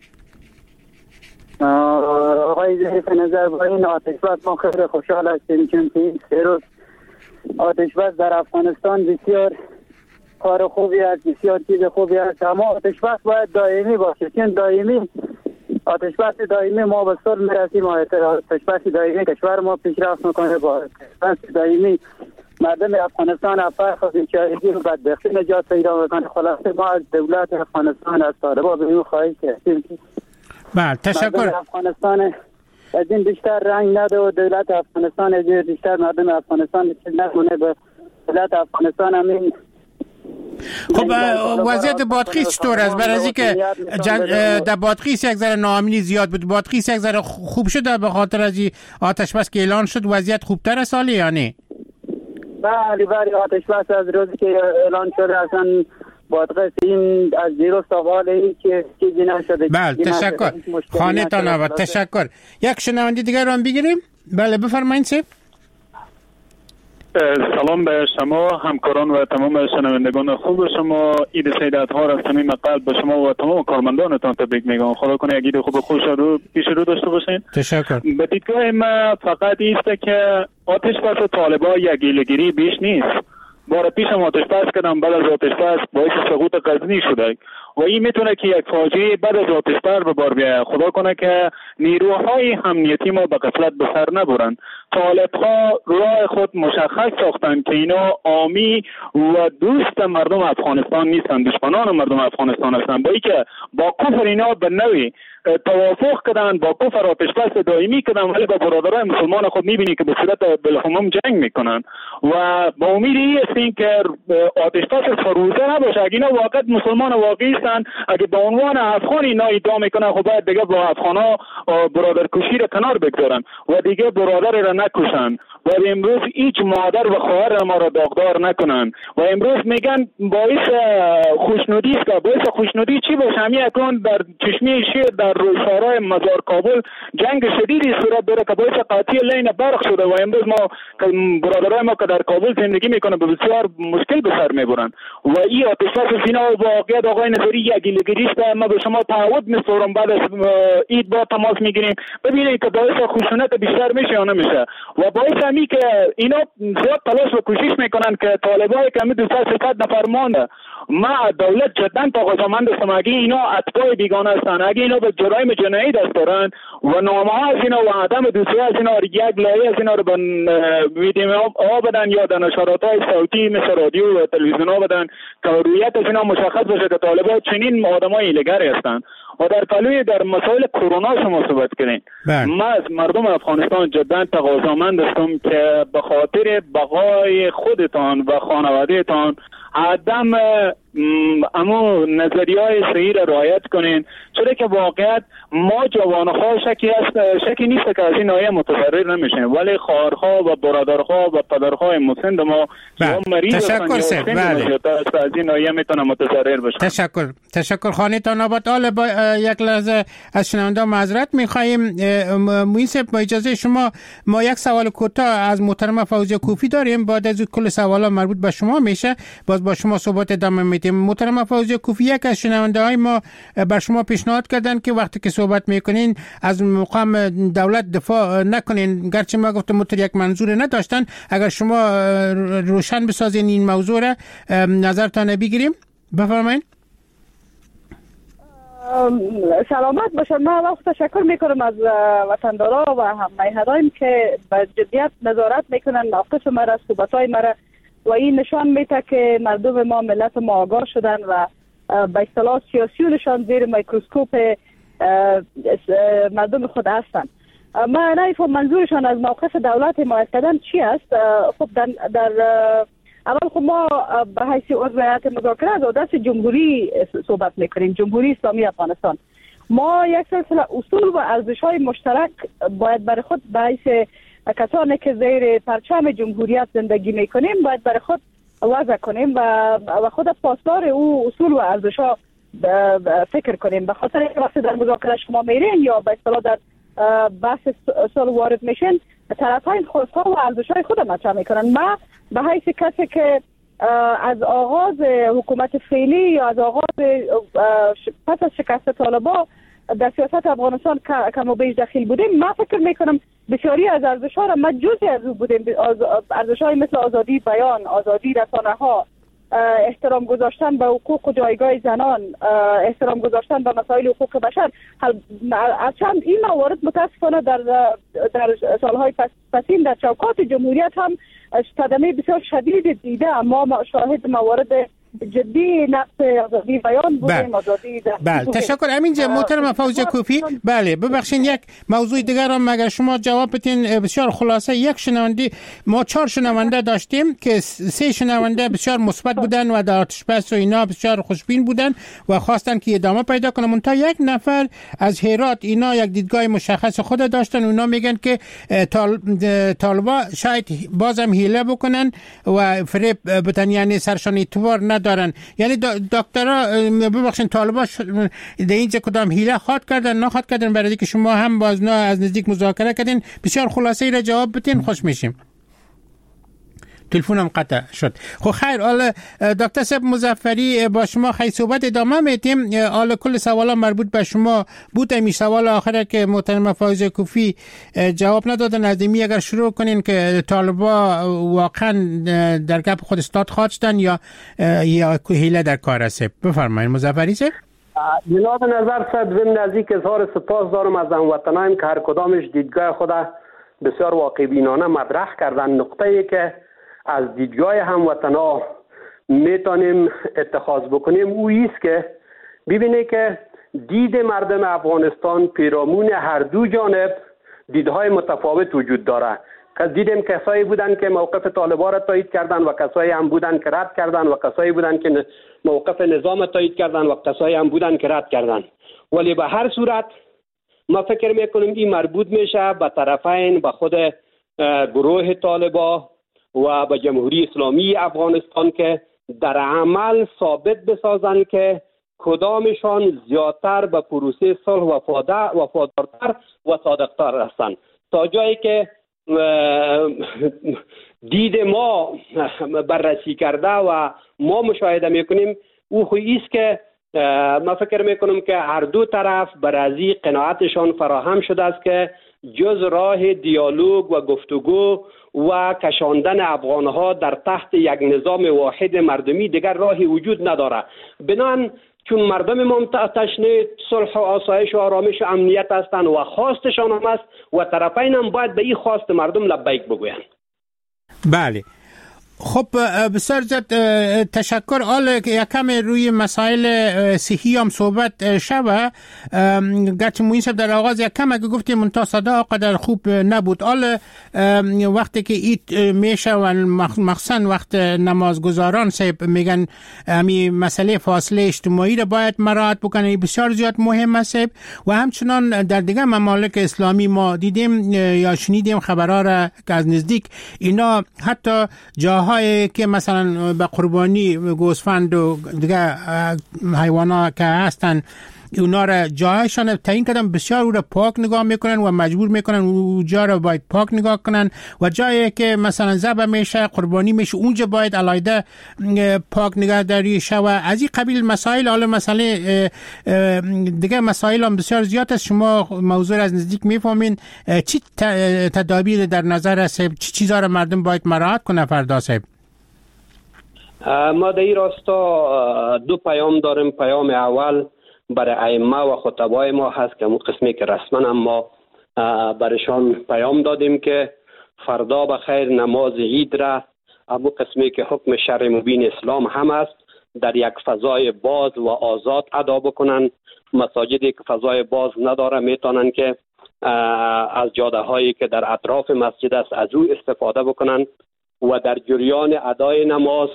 آقای ظریف نظر با این آتش بس ما خیلی خوشحال هستیم چون که این سه روز آتش بس در افغانستان بسیار کار خوبی است، بسیار چیز خوبی است. اما آتش بس باید دائمی باشه چون دائمی آتش بس دائمی ما به صلح میرسیم. آتش بس دائمی کشور ما پیشرفت میکنه. با آتش بس دائمی مردم افغانستان افغان خود بیچارگی و بدبختی نجات پیدا میکنه. خلاصه ما از دولت افغانستان از طالبان به این خواهش کردیم بله تشکر. افغانستان از این بیشتر رنگ نده و دولت افغانستان از این بیشتر مردم افغانستان چیز نکنه. به دولت افغانستان همین. خب وضعیت بادغیس چطور است؟ برای از اینکه در بادغیس یک ذره ناامنی زیاد بود، بادغیس یک ذره خوب شده به خاطر از آتش بس که اعلان شد. وضعیت خوبتر است حالی یا نه؟ بله بله آتش بس از روزی که اعلان شده اصلا بادغیس این از زیرو سوال این که چیزی نشده. بله تشکر. خانه تا نوبت. تشکر. یک شنونده دیگر رو بگیریم. بله بفرمایید سیب. سلام به شما همکاران و تمام شنوندگان خوب شما. عید سید اطهار از صمیم قلب به شما و تمام کارمندانتان تبریک میگم. خدا کنه یک عید خوب خوش رو پیش رو داشته باشین. تشکر. به دیدگاه ما فقط است که آتش بس طالبان یک گیلگیری بیش نیست. بار پیش هم آتش بس کردم، بعد از آتش بس باعث سقوط غزنی شده و این میتونه که یک فاجعه بعد از آتش بس به بار بیاید. خدا کنه که نیروهای امنیتی ما به غفلت به سر نبرند طالب ها راه خود مشخص ساختن که اینا عامی و دوست مردم افغانستان نیستن، دشمنان مردم افغانستان هستن. با اینکه با کفر اینا به نوعی توافق کردن، با کفر آتشبس دائمی کردن، ولی با برادرای مسلمان خود میبینی که به صورت بالعموم جنگ میکنن و با امید این هستیم که آتشبس فروزه نباشه. اگه اینا واقعا مسلمان واقعی هستن، اگه با عنوان افغان اینا ادعا میکنن، خب باید دیگه با افغانا برادر کشی را کنار بگذارن و دیگه برادر را نکشن و امروز هیچ مادر و خواهر ما را داغدار نکنن. و امروز میگن باعث خوشنودی است. که باعث خوشنودی چی باشه؟ همین اکنون در چشمه شیر در رویشارای مزار کابل جنگ شدیدی صورت داره که باعث قاطی لین برق شده و امروز ما برادرای ما که در کابل زندگی میکنن به بسیار مشکل به سر میبرن و این آتشبس سینا و واقعیت آقای نظری یک گیلگیری است. ما به شما تعهد میسپارم بعد از عید با تماس میگیریم ببینید که باعث خشونت بیشتر میشه یا نمیشه و باعث همی که اینا زیاد تلاش و کوشش میکنن که طالبای که همین دوست صفت نفرمانده ما دولت جدا تقاضامند هستم. اگه اینا اتباع بیگانه هستن، اگه اینا به جرایم جنایی دست دارن و نامه ها از اینا و عدم دوستی از اینا یک لایه از اینا رو به ویدیو ها بدن یا در نشرات های صوتی مثل رادیو و تلویزیون ها بدن که رویت از اینا مشخص باشه که طالبان چنین آدمای ایلگری هستن. و در پلوی در مسائل کرونا شما صحبت کردین، من از مردم افغانستان جدا تقاضامند هستم که به خاطر بقای خودتان و خانوادهتان عدم امو نظریه‌های صحیح را رعایت کنین، چرا که واقعیت ما جوانها شکی است شکی نیست که از این نایه متضرر نمیشن، ولی خواهرها و برادرها و پدرهای مسن ما یا مریض تشکر سر بله از این نایه میتونه متضرر بشن. تشکر تشکر خانتان آباد. حالا با یک لحظه از شنونده معذرت می‌خوایم. مویس با اجازه شما ما یک سوال کوتاه از محترم فوزیه کوفی داریم، بعد از کل سوالا مربوط به شما میشه باز با شما صحبت ادامه میدیم. محترم فوزیه کوفی یک از شنونده های ما بر شما پیشنهاد کردن که وقتی که صحبت میکنین از مقام دولت دفاع نکنین، گرچه ما گفتم متر یک منظور نداشتن. اگر شما روشن بسازین این موضوع را نظرتان بگیریم. بفرمایید. سلامت باشن. من واقعا تشکر میکنم از وطندارا و هم میهدایم که به جدیت نظارت میکنن موقف مرا، صحبتای مرا و این نشان میده که مردم ما ملت ما آگاه شدن و به اصطلاح سیاسیونشان زیر میکروسکوپ مردم خود هستند. من نمیفهم منظورشان از موقف دولت حمایت کردن چی است. خب در, در اول خب ما به حیث عضو هیئت مذاکره از دست جمهوری صحبت میکنیم، جمهوری اسلامی افغانستان. ما یک سلسله اصول و ارزش‌های مشترک باید برای خود به حیث کسانی که زیر پرچم جمهوریت زندگی میکنیم باید برای خود وضع کنیم و و خود پاسدار او اصول و ارزش‌ها فکر کنیم. به خاطر اینکه وقتی در مذاکره شما میرین یا به اصطلاح در بحث صلح وارد میشن، طرف‌ها این خواست‌ها و ارزش‌های خود مطرح میکنن. ما به حیث کسی که از آغاز حکومت فعلی یا از آغاز پس از شکست طالبان در سیاست افغانستان کم و بیش دخیل بودیم، من فکر میکنم بسیاری از ارزش‌ها را ما جزئی از او بودیم. ارزش‌های مثل آزادی بیان، آزادی رسانه‌ها، احترام گذاشتن به حقوق و جایگاه زنان، احترام گذاشتن به مسائل حقوق بشر. هرچند این موارد متاسفانه در در سالهای پسین در چوکات جمهوریت هم صدمه بسیار شدید دیده، اما شاهد موارد جدی نقص آزادی بیان بودیم. آزادی بله تشکر. همینجا محترم فوزیه کوفی، بله ببخشید یک موضوع دیگر هم مگر شما جواب بدین بسیار خلاصه. یک شنونده، ما چهار شنونده داشتیم که سه شنونده بسیار مثبت بودن و در آتشبس و اینا بسیار خوشبین بودن و خواستن که ادامه پیدا کنه. منتها یک نفر از هرات، اینا یک دیدگاه مشخص خود داشتن، اونا میگن که طالبا شاید بازم حیله بکنن و فریب بدن، یعنی سرشان اعتبار دارن. یعنی دکترها ببخشید طالبان در اینجا کدام حیله خواد کردن نخواد کردن، برای اینکه شما هم باز نه از نزدیک مذاکره کردین بسیار خلاصه ای را جواب بدین خوش میشیم. تلفنم قطع شد. خب خیر، حالا دکتر صاحب مظفری با شما خیلی صحبت ادامه میدیم. حالا کل سوالا مربوط به شما بود. این سوال آخره که محترم فوزیه کوفی جواب ندادن از این اگر شروع کنین که طالبا واقعا در گپ خود استاد خواستن یا یا حیله در کار است. بفرمایید مظفری صاحب. جناب نظر صاحب، ضمن نزدیک اظهار سپاس دارم از هموطنانم که هر کدامش دیدگاه خود بسیار واقع بینانه مطرح کردن. نقطه‌ای که از دیدگاه هموطنا میتونیم اتخاذ بکنیم او است که ببینه که دید مردم افغانستان پیرامون هر دو جانب دیدهای متفاوت وجود داره. که دیدیم کسایی بودن که موقف طالبان را تایید کردن و کسایی هم بودن که رد کردن و کسایی بودن که موقف نظام تایید کردن و کسایی هم بودن که رد کردن. ولی به هر صورت ما فکر میکنیم این مربوط میشه به طرفین، به خود گروه طالبان و به جمهوری اسلامی افغانستان که در عمل ثابت بسازن که کدامشان زیادتر به پروسه صلح وفادارتر و صادقتر هستند، تا جایی که دید ما بررسی کرده و ما مشاهده میکنیم او خویی است که ما فکر میکنم که هر دو طرف بر ازی قناعتشان فراهم شده است که جز راه دیالوگ و گفتگو و کشاندن افغانها در تحت یک نظام واحد مردمی دیگر راهی وجود نداره. بنابراین چون مردم ما تشنه صلح و آسایش و آرامش و امنیت هستند و خواستشان هم است و طرفین هم باید به این خواست مردم لبیک بگویند. بله، خب بسیار زیاد تشکر. آل یکم روی مسائل صحی هم صحبت شوه، گرچه موین صاحب در آغاز یکم اگه گفتیم منتها صدا قدر خوب نبود. آل وقتی که ایت میشه و مخصوصا وقت نمازگزاران صاحب میگن همی مسئله فاصله اجتماعی رو باید مراعات بکنه، بسیار زیاد مهم است و همچنان در دیگه ممالک اسلامی ما دیدیم یا شنیدیم خبرها را که از نزدیک اینا حتی جا هایی که مثلا به قربانی گوسفند و دیگه حیوانات که هستن اونا را جاهایشان تعیین کردن، بسیار او را پاک نگاه میکنن و مجبور میکنن او جا را باید پاک نگاه کنن و جایی که مثلا ذبح میشه قربانی میشه اونجا باید علایده پاک نگهداری شوه. از این قبیل مسائل. حالا مسئله دیگه مسائل هم بسیار زیاد است، شما موضوع از نزدیک میفهمین. چی تدابیر در نظر است؟ چی چیزا را مردم باید مراعات کنه فردا صاحب؟ ما در این راستا دو پیام داریم. پیام اول برای ائمه و خطبای ما هست که اون قسمی که رسما هم ما برشان پیام دادیم که فردا به خیر نماز عید را ابو قسمی که حکم شرع مبین اسلام هم است در یک فضای باز و آزاد ادا بکنن. مساجدی که فضای باز نداره میتونن که از جاده هایی که در اطراف مسجد است از او استفاده بکنن و در جریان ادای نماز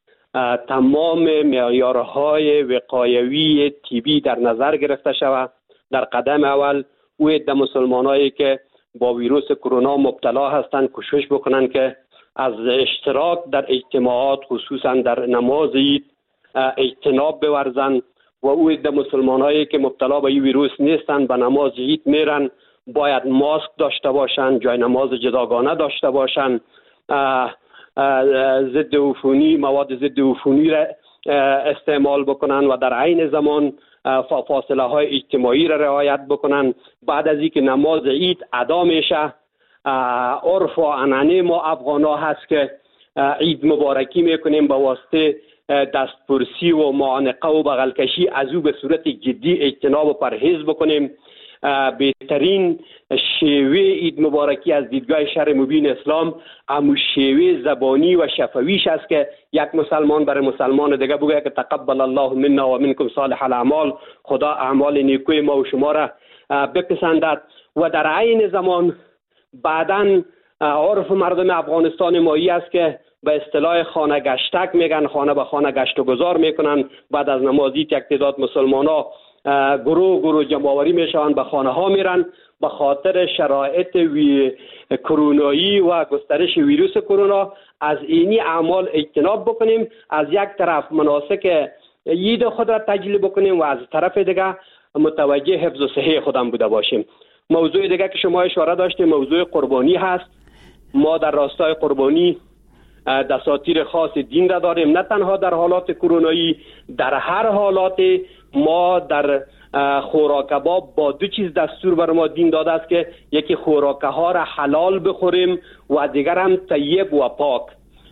تمام معیارهای وقایوی طبی در نظر گرفته شود. در قدم اول او عده مسلمانایی که با ویروس کرونا مبتلا هستند کوشش بکنن که از اشتراک در اجتماعات خصوصا در نماز عید اجتناب بورزن و او عده مسلمانایی که مبتلا به این ویروس نیستند به نماز عید میرن باید ماسک داشته باشند، جای نماز جداگانه داشته باشند، ضد عفونی مواد ضد عفونی را استعمال بکنن و در عین زمان فاصله های اجتماعی را رعایت بکنن. بعد از اینکه نماز عید ادا میشه عرف و عنعنه ما افغانا هست که عید مبارکی میکنیم به واسطه دستپرسی و معانقه و بغلکشی از او به صورت جدی اجتناب و پرهیز بکنیم. بهترین شیوه عید مبارکی از دیدگاه شرع مبین اسلام همون شیوه زبانی و شفویش است که یک مسلمان برای مسلمان دیگه بگه که تقبل الله منا و منکم صالح الاعمال، خدا اعمال نیکوی ما و شما را بپسندد. و در عین زمان بعداً عرف مردم افغانستان مایی است که به اصطلاح خانه گشتک میگن، خانه به خانه گشت و گذار میکنن. بعد از نماز عید یک تعداد مسلمانا گروه گروه جمع‌آوری میشن به خانه ها میرن به خاطر شرایط وی کرونایی و گسترش ویروس کرونا از اینی اعمال اجتناب بکنیم. از یک طرف مناسک عید خود را تجلیل بکنیم و از طرف دیگه متوجه حفظ و صحه خودم بوده باشیم. موضوع دیگه که شما اشاره داشتیم موضوع قربانی هست. ما در راستای قربانی دساتیر خاص دین را داریم، نه تنها در حالات کرونایی، در هر حالات ما در خوراک کباب با دو چیز دستور بر ما دین داده است که یکی خوراک ها را حلال بخوریم و دیگر هم طیب و پاک.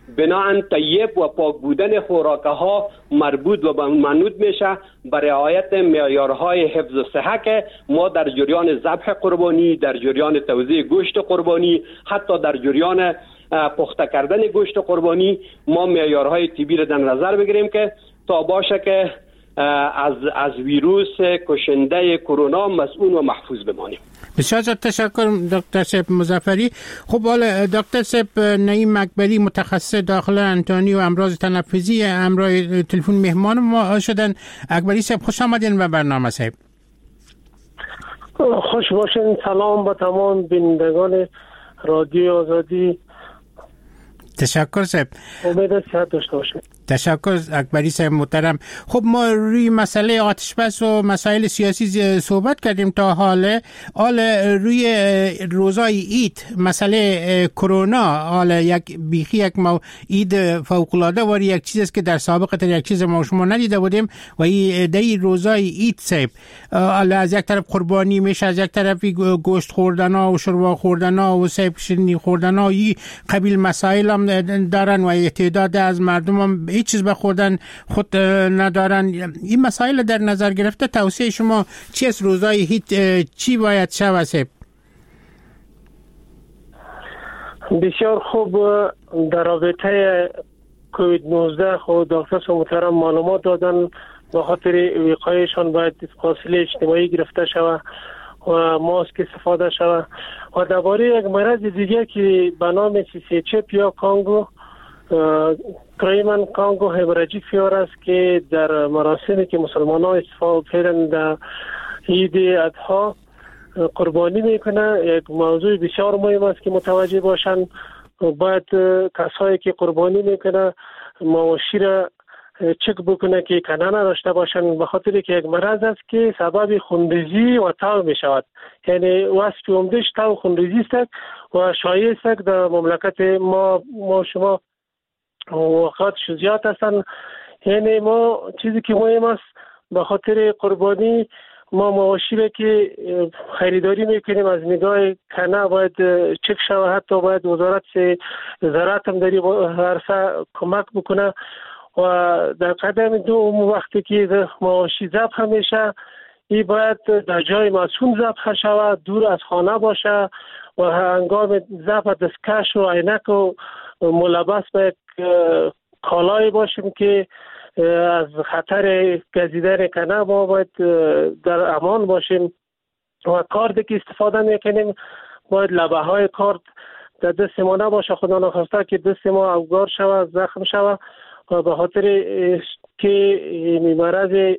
بناهن طیب و پاک بودن خوراک ها مربوط و منوط میشه بر رعایت معیارهای حفظ صحت که ما در جریان ذبح قربانی، در جریان توزیع گوشت قربانی، حتی در جریان پخته کردن گوشت قربانی ما معیارهای طبی را در نظر بگیریم که تا باشه که از از ویروس کشنده کرونا مسئول و محفوظ بمانیم. بسیار تشکر دکتر سیب مظفری. خب حالا دکتر سیب نعیم مقبری متخصص داخله انتانی و امراض تنفسی همراه تلفن مهمان ما شدن. اکبری سیب خوش آمدین به برنامه سیب. خوش باشین. سلام به تمام بینندگان رادیو آزادی. تشکر سیب. امید صحت داشته باشید. تشکر اکبری صاحب محترم. خب ما روی مسئله آتش بس و مسائل سیاسی صحبت کردیم تا حاله. حال روی روزای عید مسئله کرونا حال یک بیخی یک مو عید فوق‌العاده واری یک چیزی است که در سابق تر یک چیز ما شما ندیده بودیم و این دی روزای عید صاحب حالا از یک طرف قربانی میشه، از یک طرف گوشت خوردنا و شوربا خوردنا و صاحب شیرینی خوردنا این قبیل مسائل هم دارن و تعداد از مردم هم هیچ چیز به خوردن خود ندارن. این مسائل در نظر گرفته توصیه شما چی است؟ روزای هیچ چی باید شود؟ بسیار خوب. در رابطه کووید نوزده خود دکتر محترم معلومات دادن. به خاطر وقایشان باید فاصله اجتماعی گرفته شود و ماسک استفاده شود و درباره یک مرض دیگه که به نام سی چپ یا کانگو کرایمن کانگو همراجیک فیور است که در مراسمی که مسلمان ها استفاده کردن در عید اضحی قربانی میکنه یک موضوع بسیار مهم است که متوجه باشن. باید کسایی که قربانی میکنه مواشی را چک بکنه که کنه نداشته باشن، به خاطر که یک مرض است که سبب خونریزی و تاو می شود. یعنی وصف عمدهش تاو خونریزی است و شایع است در مملکت ما ما شما وقت زیاد هستن. یعنی ما چیزی که مهم است به خاطر قربانی ما مواشی را که خریداری میکنیم از نگاه کنه باید چک شود. حتی باید وزارت زراعت هم در عرصه کمک بکنه و در قدم دوم وقتی که مواشی ذبح میشه این باید در جای معصوم ذبح شود، دور از خانه باشه و هنگام ذبح دستکش و عینک و ملبس به یک کالای باشیم که از خطر گزیدن کنه ما باید در امان باشیم و کارد که استفاده میکنیم باید لبه های کارد در دست ما نباشه، خدا نخواسته که دست ما افگار شود، زخم شود و به خاطر که این مرض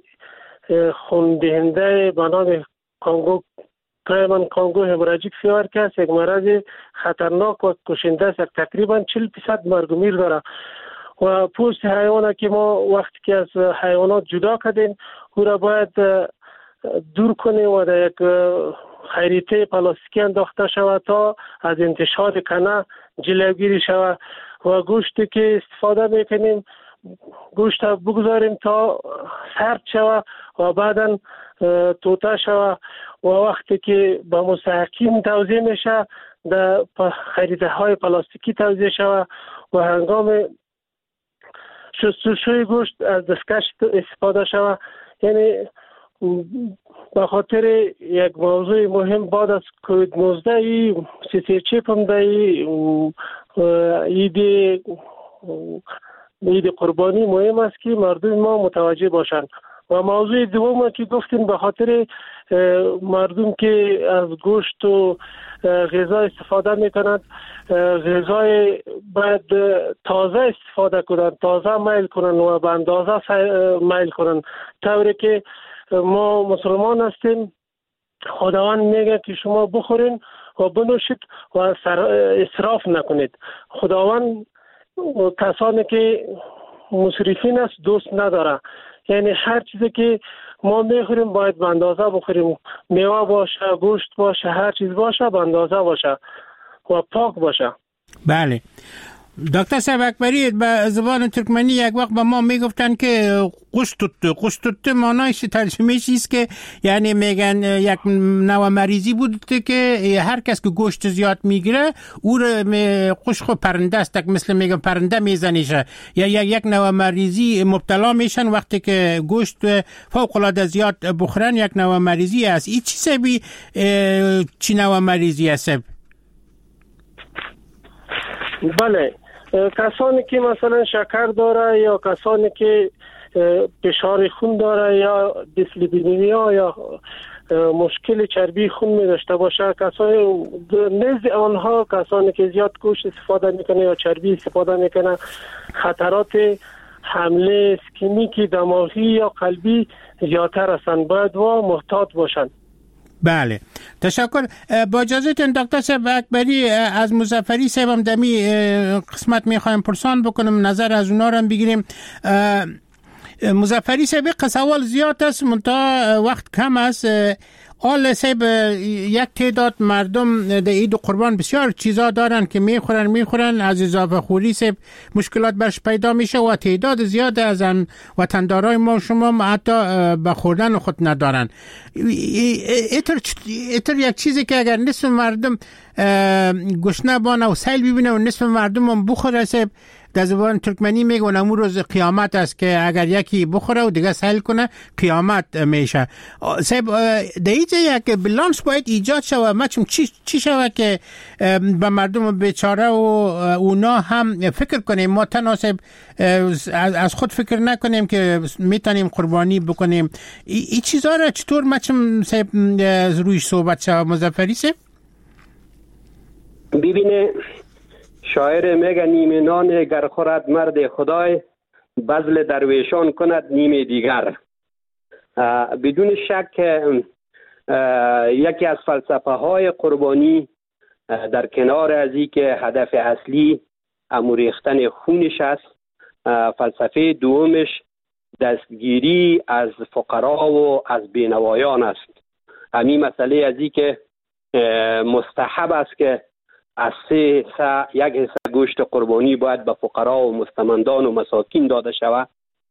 خوندهنده به نام کانگو کرایمن کانگو همراجیک فیور که است یک مرض خطرناک و کشنده است. تقریبا چهل درصد مرگ و میر داره و پوست حیوانات که ما وقتی که از حیوانات جدا کردیم او را باید دور کنیم و در یک خریطه پلاستیکی انداخته شود تا از انتشار کنه جلوگیری شود و گوشتی که استفاده میکنیم گوشت بگذاریم تا سرد شود و بعدا توته شود و وقتی که به مستحقین توزیع میشه در خریطه های پلاستیکی توزیع شود و هنگام شستشوی گوشت از دستکش استفاده شود. یعنی به خاطر یک موضوع مهم بعد از کووید نوزده ای سی سی چپ هم در عید عید قربانی مهم است که مردم ما متوجه باشند. و موضوع دوم که گفتیم به خاطر مردم که از گوشت و غذا استفاده میکنند غذای باید تازه استفاده کنند، تازه میل کنند و به اندازه میل کنند، طوری که ما مسلمان هستیم. خداوند میگه که شما بخورین و بنوشید و اسراف نکنید. خداوند کسانی که مسرفین است دوست نداره. یعنی هر چیزی که ما میخوریم باید به اندازه بخوریم، میوه باشه، گوشت باشه، هر چیز باشه به اندازه باشه و پاک باشه. بله. دکتر صاحب اکبری به زبان ترکمنی یک وقت به ما میگفتن که قوش توته قوش توته معنایش ترجمهش است که یعنی میگن یک نوع مریضی بود که هر کس که گوشت زیاد میگیره او رو قوش خو پرنده است مثل میگن پرنده میزنیشه یا یک نوع مریضی مبتلا میشن وقتی که گوشت فوق العاده زیاد بخورن یک نوع مریضی است. این چی سبی چی نوع مریضی است؟ بله، کسانی که مثلا شکر داره یا کسانی که فشار خون داره یا دیسلیپیدمیا یا مشکل چربی خون می داشته باشه، کسانی نزد آنها کسانی که زیاد گوشت استفاده میکنه یا چربی استفاده میکنه خطرات حمله اسکمیک دماغی یا قلبی زیادتر هستند، باید و محتاط باشند. بله، تشکر. با اجازهتون دکتر صاحب اکبری از مظفری صاحبم دمی قسمت میخوایم پرسان بکنم، نظر از اونا رو بگیریم. مظفری صاحب سوال زیاد است منتها وقت کم است. آل صاحب یک تعداد مردم در عید قربان بسیار چیزا دارن که میخورن میخورن از اضافه خوری صاحب مشکلات برش پیدا میشه و تعداد زیاد از ان وطندارای ما شما حتی به خوردن خود ندارن. ایتر ایتر یک چیزی که اگر نصف مردم گشنه بانه و سیل ببینه و نصف مردم هم بخوره صاحب در زبان ترکمنی میگن امون روز قیامت است که اگر یکی بخوره و دیگه سهل کنه قیامت میشه. صاحب در اینجا یک بالانس باید ایجاد شود. مچم چی چی شود که به مردم بیچاره و اونا هم فکر کنیم، ما تنها صاحب از خود فکر نکنیم که میتونیم قربانی بکنیم. این چیزا را چطور مچم صاحب رویش صحبت شود مظفری صاحب؟ ببینه شاعر میگه نیمه نان گر خورد مرد خدای بذل درویشان کند نیمه دیگر. بدون شک یکی از فلسفه های قربانی در کنار از این که هدف اصلی اموریختن خونش است، فلسفه دومش دستگیری از فقرا و از بینوایان است. همین مسئله از این که مستحب است که از سه حصه یک حصه گوشت قربانی باید به فقرا و مستمندان و مساکین داده شود.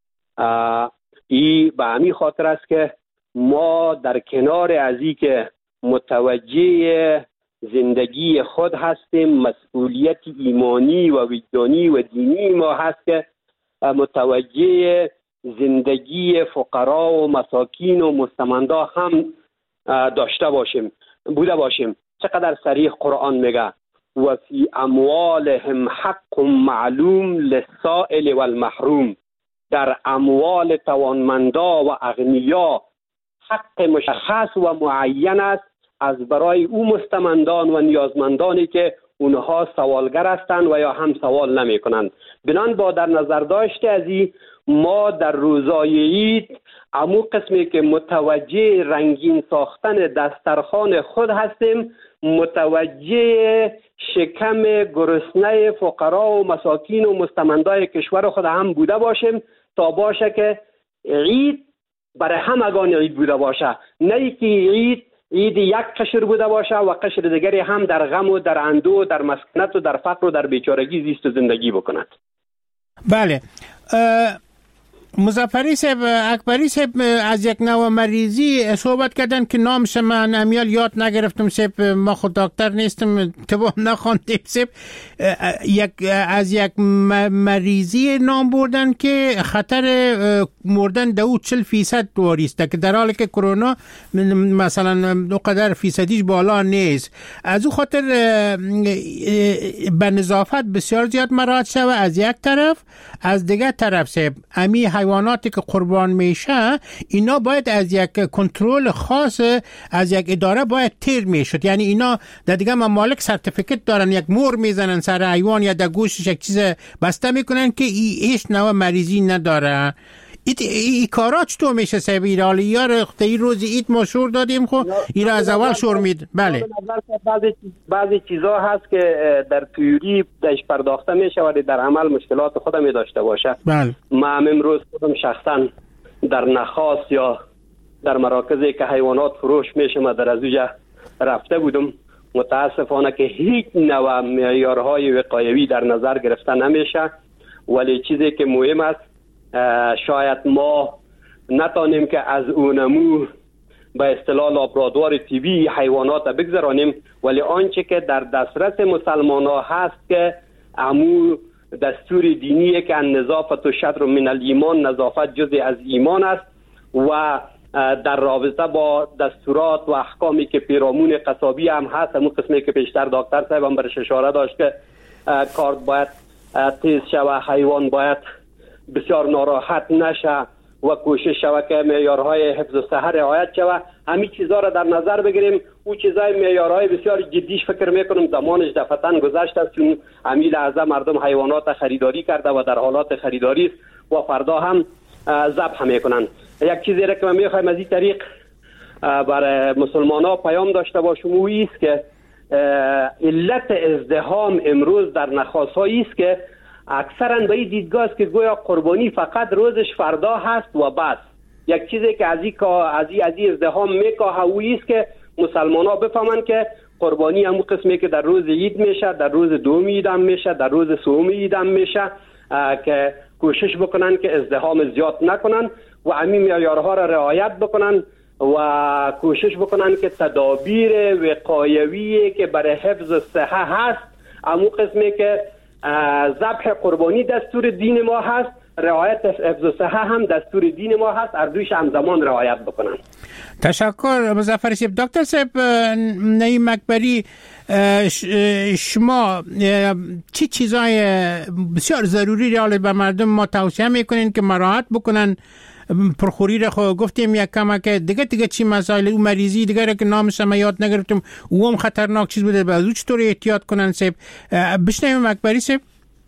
این به همین خاطر است که ما در کنار از این که متوجه زندگی خود هستیم، مسئولیت ایمانی و وجدانی و دینی ما هست که متوجه زندگی فقرا و مساکین و مستمندا هم داشته باشیم بوده باشیم. چقدر صریح قرآن میگه و فی اموالهم حق معلوم للسائل والمحروم. در اموال توانمندا و اغنیا حق مشخص و معین است از برای او مستمندان و نیازمندانی که اونها سوالگر هستند و یا هم سوال نمی کنند. بنان با در نظر داشته از این ما در روزای عید امو قسمی که متوجه رنگین ساختن دسترخوان خود هستیم، متوجه شکم گرسنه فقرا و مساکین و مستمندای کشور خود هم بوده باشیم تا باشه که عید برای همگان عید بوده باشه، نه اینکه عید عید یک قشر بوده باشه و قشر دیگری هم در غم و در اندوه، در مسکنت و در فقر و در بیچارگی زیست و زندگی بکند. بله. مظفری صاحب اکبری صاحب از یک نوع مریضی صحبت کردن که نامش من امیال یاد نگرفتم صاحب، ما خود دکتر نیستم تبا نخواندیم صاحب. یک از یک مریضی نام بردن که خطر مردن دو چل فیصد واریسته که در حالی که کرونا مثلا دو قدر فیصدیش بالا نیست. از او خاطر به نظافت بسیار زیاد مراعات شوه از یک طرف، از دیگر طرف صاحب امی حیواناتی که قربان میشه اینا باید از یک کنترل خاص از یک اداره باید تیر میشد. یعنی اینا در دیگه ممالک سرتیفیکت دارن، یک مور میزنن سر حیوان یا در گوشتش یک چیز بسته میکنن که ای هیچ نوع مریضی نداره. ای, ای کارا چطور میشه صاحب ایرالی یا رخته ای روزی ایت ما شور دادیم خو ایرا از اول شور مید. بله بعضی بعضی چیزا هست که در تئوری داش پرداخته میشه ولی در عمل مشکلات خودم می داشته باشه. بله ما امروز خودم شخصا در نخاس یا در مراکزی که حیوانات فروش میشه ما در از اونجا رفته بودم متاسفانه که هیچ نوع معیارهای وقایوی در نظر گرفته نمیشه. ولی چیزی که مهم است شاید ما نتانیم که از اونمو به اصطلاح لابرادوار طبی حیوانات بگذرانیم، ولی آنچه که در دسترس مسلمان ها هست که امو دستور دینی که النظافت و شطر من الایمان، نظافت جزء از ایمان است و در رابطه با دستورات و احکامی که پیرامون قصابی هم هست، همون قسمی که پیشتر دکتر صاحب هم برش اشاره داشت که کارد باید تیز شود، حیوان باید بسیار ناراحت نشه و کوشش شود که معیارهای حفظ و صحت رعایت شود. همین چیزها را در نظر بگیریم. او چیزای معیارهای بسیار جدیش فکر میکنم زمانش دفعتاً گذشته است، چون همین لحظه مردم حیوانات خریداری کرده و در حالات خریداری است و فردا هم ذبح میکنن. یک چیزی را که من میخوایم از این طریق برای مسلمان ها پیام داشته باشم او است که علت ازدحام امروز در نخواست هایی است که اکثرا به این دیدگاه است که گویا قربانی فقط روزش فردا هست و بس. یک چیزی که از این از این از این ازدحام میکاهه او است که مسلمان ها بفهمن که قربانی همون قسمی که در روز عید میشه، در روز دوم عید هم میشه، در روز سوم عید هم میشه، که کوشش بکنن که ازدحام زیاد نکنن و همین معیارها را رعایت بکنن و کوشش بکنن که تدابیر وقایوی که برای حفظ صحت هست، همون قسمی که ذبح قربانی دستور دین ما هست، رعایت حفظ صحت هم دستور دین ما هست، اردوش همزمان رعایت بکنن. تشکر مظفر صاحب. دکتر صاحب نعیم اکبری، شما چی چیزای بسیار ضروری را به مردم ما توصیه میکنین که مراعات بکنن؟ پرخوری را خو گفتیم یک کم که دیگه دیگه چی مسائل او مریضی دیگه را که نامش ما یاد نگرفتم او هم خطرناک چیز بوده، بعد او چطور احتیاط کنن صاحب؟ بشنویم اکبری صاحب.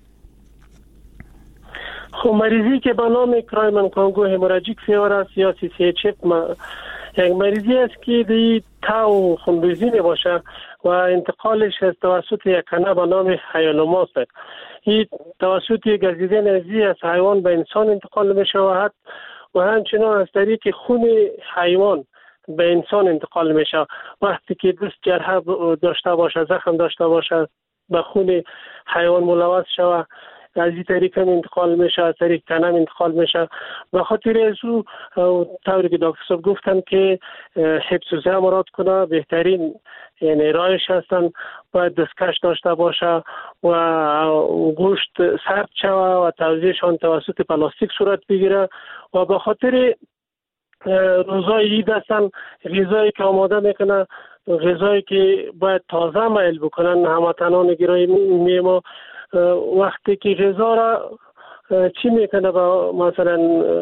خب مریضی که به نام کرایمن کانگو هموراژیک فیور است یا سی سی اچ اف یک مریضی است که دی تاو خونریزی می باشه و انتقالش از توسط یک کنه به نام هیانوماس است. این توسط گزیده نزدیک از حیوان به انسان انتقال می شود و همچنان از طریق خون حیوان به انسان انتقال می شود. وقتی که دست جرحه داشته باشه، زخم داشته باشه، به خون حیوان ملوث شود، از این طریق هم انتقال میشه، از طریق تنم انتقال میشه. به خاطر از او طوری که دکتر صاحب گفتن که حفظ و صحت مراد کنه، بهترین یعنی رایش هستن باید دستکش داشته باشه و گوشت سرد شوه و توزیعشان توسط پلاستیک صورت بگیره و به خاطر روزای عید هستن غذایی که آماده میکنه، غذایی که باید تازه میل بکنن هموطنان گرامی ما. وقتی که غذا را چی میکنه با مثلا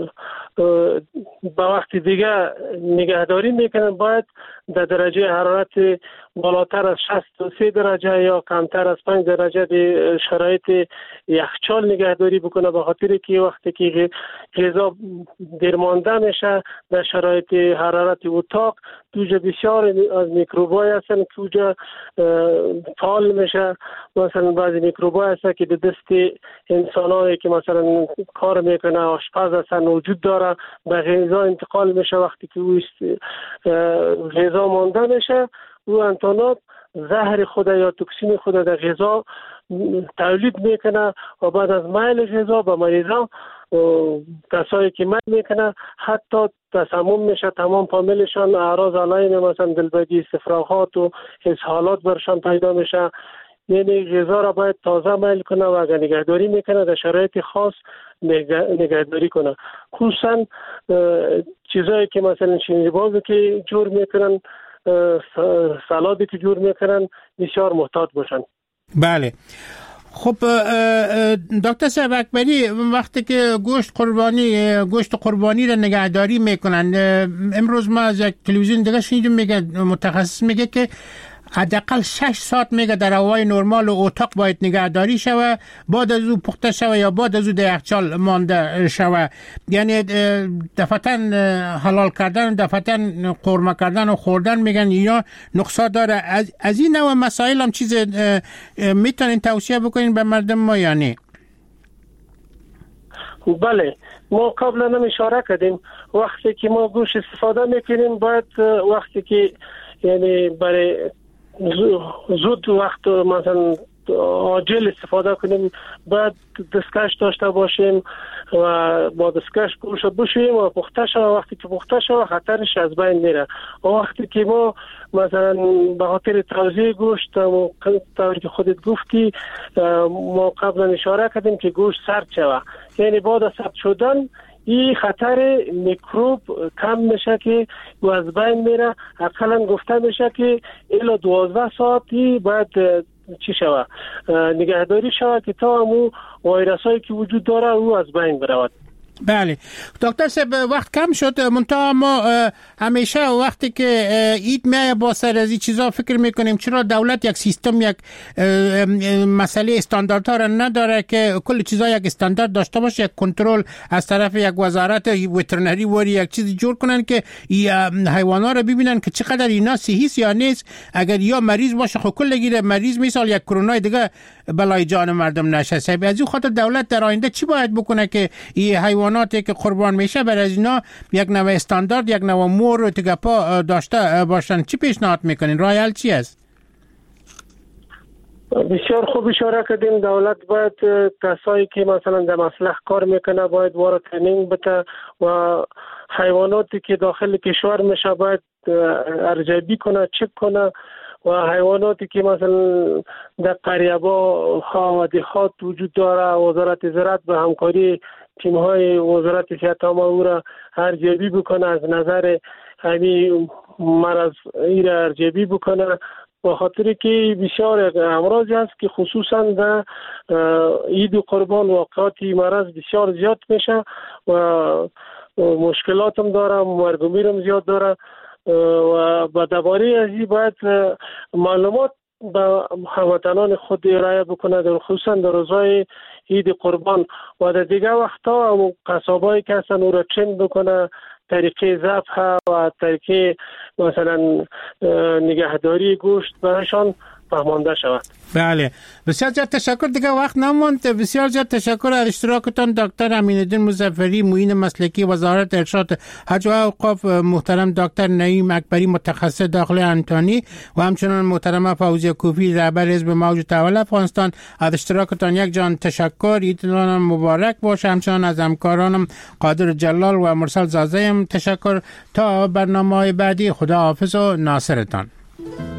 با وقت دیگه نگهداری میکنن، باید در درجه حرارت بالاتر از شصت و سه درجه یا کمتر از پنج درجه در شرایط یخچال نگهداری بکنه، به خاطر که وقتی که غذا درمانده میشه در شرایط حرارت اتاق توجه بسیار از میکروبای هستن که توجه فعال میشه. مثلا بعضی میکروبای هستن که به دست انسانایی که مثلا کار میکنه آشپز هستن وجود داره، به غذا انتقال میشه. وقتی که او غذا مانده میشه او انتانات زهر خود یا توکسین خود در غذا تولید میکنه و بعد از میل غذا به مریضان کسایی که میل میکنه حتی تسمم میشه، تمام فامیلشان اعراض علائم مثلا دلبگی، استفراغات و اسهالات برشان پیدا میشه. یعنی غذا را باید تازه میل کنه و اگر نگهداری میکنه در شرایط خاص نگهداری کنه، خصوصا چیزایی که مثلا شیرینی‌بازی که جور میکنن، سلادی که جور میکنن بسیار محتاط باشن. بله. خب دکتر صاحب اکبری، وقتی که گوشت قربانی گوشت قربانی را نگهداری میکنن، امروز ما از یک تلویزیون دیگه شنیدیم میگه متخصص میگه که حداقل شش ساعت میگه در هوای نرمال و اتاق باید نگهداری شوه، بعد از او پخته شوه یا بعد از او در یخچال مانده شوه. یعنی دفعتاً حلال کردن، دفعتاً قرمه کردن و خوردن میگن یا نقصا داره. از, از این نوع مسائل هم چیز میتونین توصیه بکنین به مردم ما یا نه؟ بله، ما قبلا هم اشاره کردیم وقتی که ما گوشت استفاده میکنیم باید وقتی که یعنی برای زود وقت مثلا عاجل استفاده کنیم، بعد دستکش داشته باشیم و با دستکش گوشت بشوییم و پخته شود. وقتی که پخته شود خطرش از بین میره. و وقتی که ما مثلا به خاطر توزیع گوشت طوری که خودت گفتی ما قبلا اشاره کردیم که گوشت سرد شود، یعنی بعد از سرد شدن این خطر میکروب کم میشه که و از بین میره. اقلا گفته میشه که الا دوازده ساعتی بعد چی شود نگهداری شود که تا همون ویروس هایی که وجود داره او از بین برود. بله دکتر صاحب وقت کم شد، منتها ما همیشه وقتی که عید میاد با سر از این چیزا فکر میکنیم چرا دولت یک سیستم یک مسئله استانداردها را نداره که کل چیزا یک استاندارد داشته باشه، یک کنترل از طرف یک وزارت وترنری وری یک چیزی جور کنن که حیوانات را ببینن که چقدر اینا صحیح یا نیست. اگر یا مریض باشه خب کل گیره مریض مثال یک کرونا دیگه بلای جان مردم نشه. از این خاطر دولت در آینده چی باید بکنه که این حیواناتی که قربان میشه برای از اینا یک نوع استاندارد یک نوع مور و تگپا داشته باشن؟ چی پیشنهاد میکنین؟ راه حل چی است؟ بسیار خوب اشاره کردیم. دولت باید کسایی که مثلا در مصلح کار میکنه باید وارد ترینینگ بده و حیواناتی که داخل کشور میشه باید ارزیابی کنه، چک کنه و حیواناتی که مثلا در قریبا ها و دهات وجود داره وزارت زراعت به همکاری تیم‌های وزارت صحت عامه او را ارزیابی بکنه، از نظر همین مرض این را ارزیابی بکنه، به خاطر که بسیار امراضی است که خصوصا در عید و قربان واقعات مرض بسیار زیاد میشه و مشکلات هم داره، مرگومیر هم زیاد داره و با درباره از این باید معلومات به هموطنان خود ارائه بکنه، در خصوصا در روزهای عید قربان و در دیگه وقتا قصابایی که هستن او را چند بکنه، طریقه ذبح و طریقه مثلا نگهداری گوشت برایشان فهمانده شود. بله بسیار زیاد تشکر، دیگه وقت نماند. بسیار زیاد تشکر از اشتراکتان دکتر امین‌الدین مظفری، معین مسلکی وزارت ارشاد حج و اوقاف، محترم دکتر نعیم اکبری متخصص داخلی انتانی و همچنان محترم فوزیه کوفی رهبر حزب موج تحول افغانستان. از اشتراکتان یک جان تشکر. عیدتان مبارک باشه. همچنان از همکارانم قادر جلال و مرسل زازه هم تشکر. تا برنامه‌های بعدی خدا حافظ و ناصرتان.